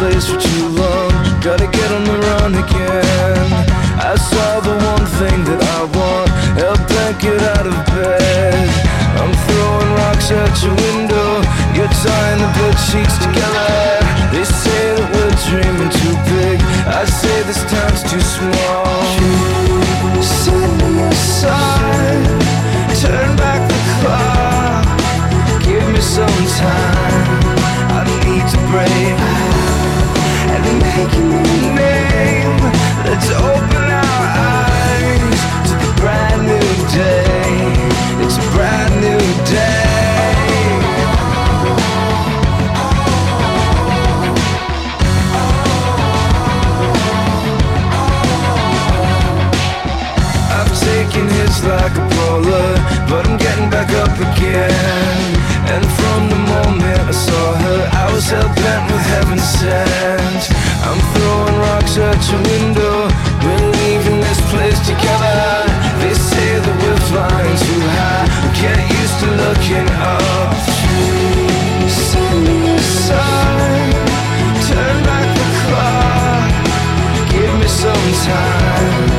place for too long. Gotta get on the run again. I saw the one thing that I want, help can't get out of bed. I'm throwing rocks at your window, you're tying the bed sheets together. They say that we're dreaming too big, I say this town's too small. Set me aside, turn back the clock, give me some time. I need to break and make a new name. Let's open our eyes to the brand new day. It's a brand new day. I've taken hits like a bowler, but I'm getting back up again. And from the moment I saw her, I was hell-bent with heaven sent. I'm throwing rocks at your window, we're leaving this place together. They say that we're flying too high, we get used to looking up. Set me aside, turn back the clock, give me some time.